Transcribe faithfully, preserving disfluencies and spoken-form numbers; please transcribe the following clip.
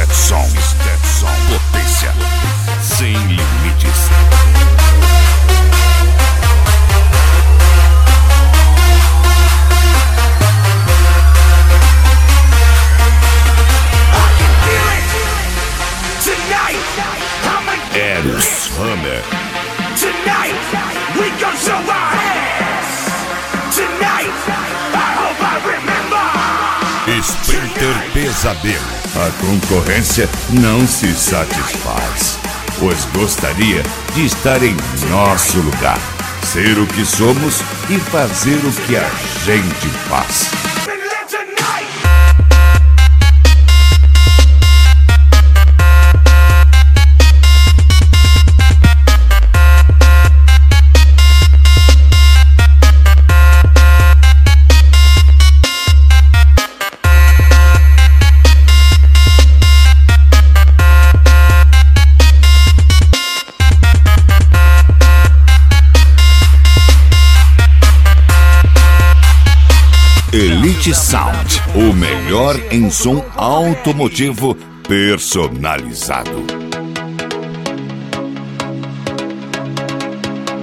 Stetson, Stetson, potência sem limites. Eros Hammer. Tonight, we gon' show our ass. Tonight, I hope I remember. Splinter Pesadelo. A concorrência não se satisfaz, pois gostaria de estar em nosso lugar, ser o que somos e fazer o que a gente faz. Elite Sound, o melhor em som automotivo personalizado.